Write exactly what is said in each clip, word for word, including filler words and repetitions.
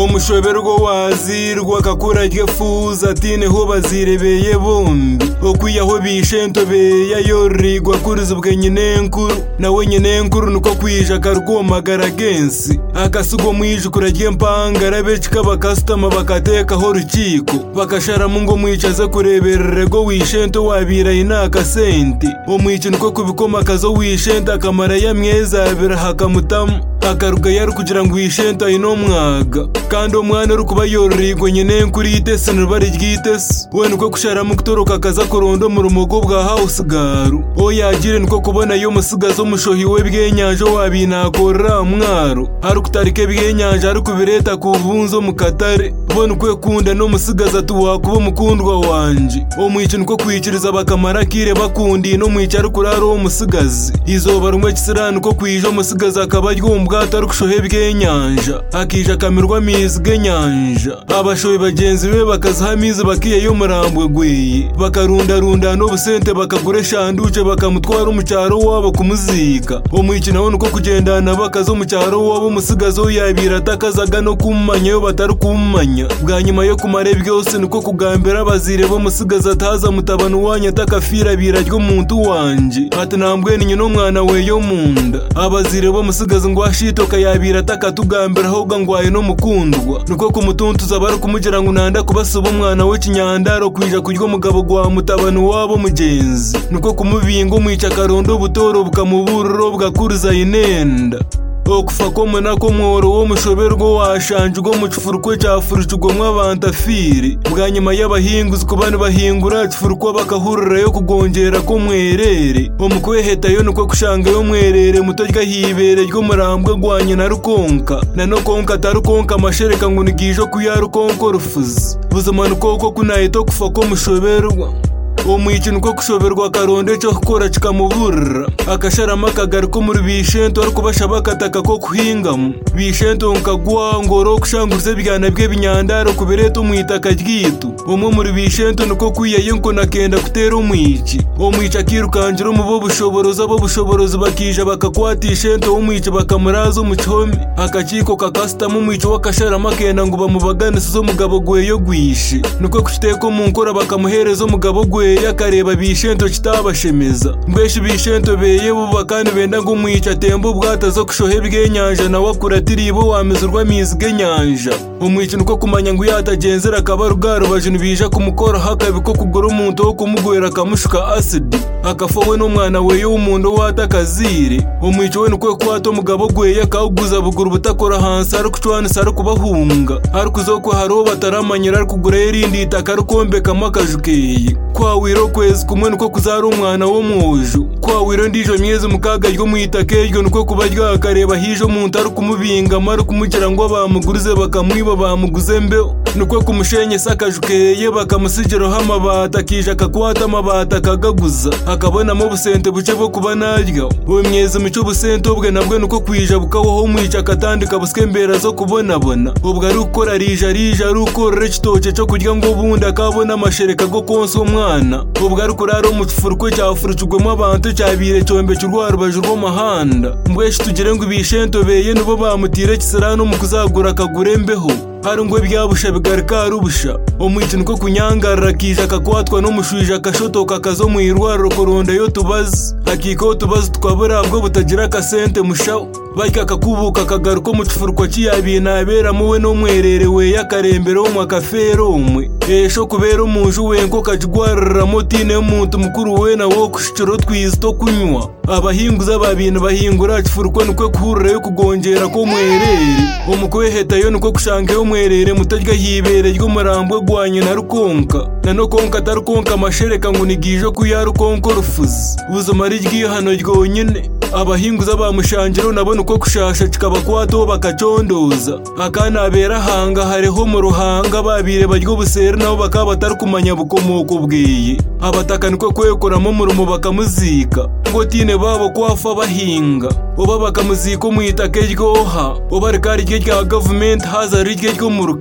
omushoberwa wazirwa kakura ryefuza tine ho bazirebeye bombi okwiyaho bishento beya yorigwa kurizubwe nyine nkuru nawe nyine nkuru nuko kwija karwomagara gensi akasugo mwije kuragye mpanga rabecika bakastama bakateka ho rukiko bakashara mungo mwicaze kureberere go wishento wabira inaka senti omwici nuko kubikoma kazo wishento akamara ya myeza abira hakamutamu akaruga yari kugira ngo wishento ino mwaga kandi omwana uri kuba yorigwe nyine nkuri itese nubari ryitese we nuko kushara mu kutoroka kaza korondo mu rumogo bwa house garu o yagire nuko kubona yo musigazo mushohi we bwenyanja wabinakora mwaro ari kutarike bwenyanja ari kubireta kuvunzo mu katare bo nuko kunda no musigaza tuwakuba mukundwa wanje omwici nuko kwikiriza bakamara kire bakundi no mwicara kuraro umusigazi izoba rumwe kisirana uko kwijo musigaza akabaryo mbwata ari kushohe bwenyanja akija kamirwa mizi genyanja abashoyi bagenzi be bakazaha mizi bakiye yo murambwe gwiye bakarunda runda no busente bakagure shanduce bakamutwara umucyaro wabo kumuzika omwici nawo nuko kugendana bakazo mucyaro wabo musigazo yabira takazaga no kumanya yo batari kumanya bwa nyuma yo kumare byose nuko kugambira bazire bo musigaza taza mutabano wanya takafira biraryo muntu wanje ati nambwe ni nyino mwana we yo munda abazire bo musigaza ngo ashitoka yabira takatugambira ho gangwaye no mukundwa nuko kumutuntuza bari kumugira ngo nanda kubasuba umwana we kinyandaro kwija kuryo mugabo gwa mutabano wabo mugenzi nuko kumubinga mwica karondo butoro bukamubururo bwakuriza inenda okufa ko munako mworo wo mushoberwa washanje go mu kifurukwe cyafurujwe mw'abantu afiri bwa nyuma y'abahinguzi kubane bahingura kifurukwa bakahurira yo kugongera ko mwerere omukweheta yo nuko kushanga yo mwerere mutorya hibere ryo murambwe gwanye na rukonka na no konka tarukonka amashereka ngo nigijo kuyarukonko rufuzi buzimana koko kunayito kufa ko mushoberwa omwici nuko kushoberwa karonde cyo gukora kikamuburira akasharama kagari ko muri bishento ari kubasha bakataka ko kuhingamo bishento nkagwa ngoro kushanguze byana bwe binyandaro kubireto mwitaka ryitu omwe muri bishento nuko kwiye nko nakenda kutera omwici omwici akirukanjira mu bo bushoboroza bo bushoborozi bakija bakakwatisha ento omwici bakamurazo mu cyome akakiko kakasta mu mwici wakasharama kenda ngo bamubaganise zo mugabo gweyo gwishi nuko kushiteko mu nkora bakamuhereza umugabo gwe yakareba bishento kitabashemeza mbweshi bishento beye buba kandi benda ngo mwica tembo bwatazo kushohe bwenyanja na wakuratiri bo wamezurwa mizi genyanja umwici nuko kumanya ngo yatajenzera kabarugaro bajinu bija kumukora hakabiko kugura umuntu wo kumugwera kamushuka acid akafowe no mwana we yo umuntu watakazire umwici we nuko kwato mugabo gwe yakawuguza buguru butakora hansi ari kucwana sari kubahunga ari kuzoko haro bataramanyira ari kugura irindi itakarukombeka makajukeye kwa wiro kwezi kumwe nuko kuzara umwana wo mwojo kwa wiro ndijo myezi mukaga ryo mwitake ryo nuko kubarya akareba hijo muntu ari kumubinga mari kumugira ngo bamugurize bakamwiba bamuguze mbeo nuko kumushenye sakajukeye bakamusigiro hamabata kija kakwata amabata kagaguza akabona mu busente buce bwo kuba narya uwo myezi mico busente ubwe nabwe nuko kwija bukaho mwica katandika buskembera zo kubona bona ubwo ari ukora rija rija ari ukora kitoke cyo kurya ngo bundi akabona amashereka go konso mwana ubwo ari kuraro mu kifurukwe cyafurujwemo abantu cyabire cyombe cy'urwaro bajurwo mahanda mbweshi tugire ngo ibishento beye nubo bamutire kisarano mu kuzagura kagure mbeho hari ngo byabusha bigarika rubusha omwici nuko kunyangarira kija kakwatwa no mushwija kashotoka kazo mu irwaro koronda yo tubazi akiko tubazi twabura bwo butagira kasente mushaho bajya kakubuka kagaruko mu kifurukwa cyabina abera muwe no mwerere we yakarembero mu kafero umwe esho kubera umuntu wenko kajgwarira motine umuntu mukuru we na wo kushiciro twisto kunywa abahinguza babintu bahingura kifurukwa nuko kuhurira yo kugongera ko mwerere umukweheta yo nuko kushanga yo mwerere mutajya hibere ryo murambwe gwanye na rukonka na no konka tarukonka amashereka ngo nigijo kuyarukonko rufuzi buzoma rijgiye hano ryonyine abahinguza bamushangiro nabona uko kushasha kikaba kwato bakacondoza akana abera hanga hariho mu ruhanga babire baryo busere nabo bakaba batari kumanya bukomoko bwiye abataka niko kwekoramo murumo bakamuzika ngo tine babo kwafa bahinga oba bakamuzika umwitake ryoha oba rikari ryo rya government haza rijye ryo muruka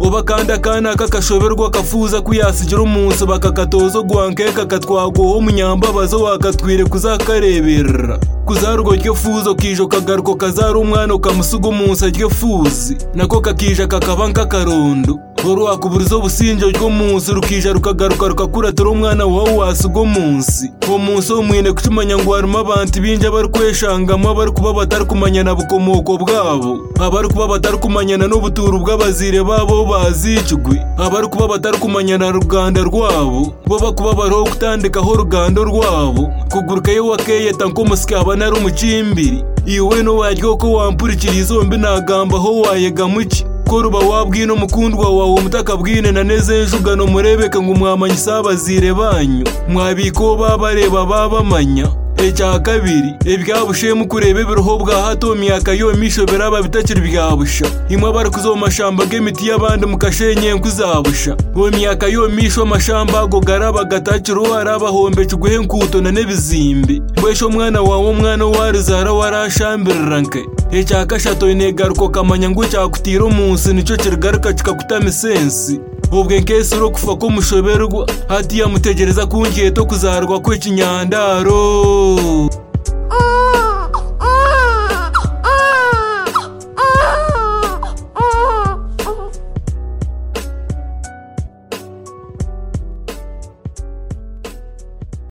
oba kandi akana kakashoberwa kafuza kuyasigira umunsi bakakatozo gwankeka katwagoho munyambabazo wakatwire kuzakarebera kuzarwo ryo fuzo kijo kagaruko kazara umwana ukamusuga umunsi ryo fuzi nako kakija kakaba nk'akarondo orwakuburizo businjo ryo munsi rukija rukagaruka rukakuratura umwana wawe wasuga umunsi uwo munsi umwine kucumanya ngo harimo abantu binja bari kweshangamo abari kuba batari kumanyana bukomoko bwabo abari kuba batari kumanyana n'ubuturu bw'abazire babo bazicugwe abari kuba batari kumanyana ruganda rwabo bo bakuba bariho kutandikaho rugando rwabo kugurukayo wakeyeta nk'umusiki abana ari umucimbiri iwe no waryo ko wampurikira izombi nagambaho wayega muki ko ruba wabwino mukundwa wawe umutaka bwine na neze njugano murebeka ngo mwamanya isabazire banyu mwabiko babareba babamanya ecya kabiri ebyabushe mu kureba ibiroho bwa hato myaka yo misho beraba bitakiri byabusha imwe bari kuzomashamba gemiti y'abandi mukashenye nkuzabusha bo myaka yo misho amashamba go garaba gatakiro arabahombe cyuguhe nkuto na nebizimbi bwesho mwana wawe umwana warizara warashambirira nke ecya kashato inegaruko kamanya ngo cyakutira umunsi nico kirgaruka kikakutamisensi ubwe nkese ro kufa ko mushoberwa hati yamutegereza kungiye to kuzarwa kwe kinyandaro.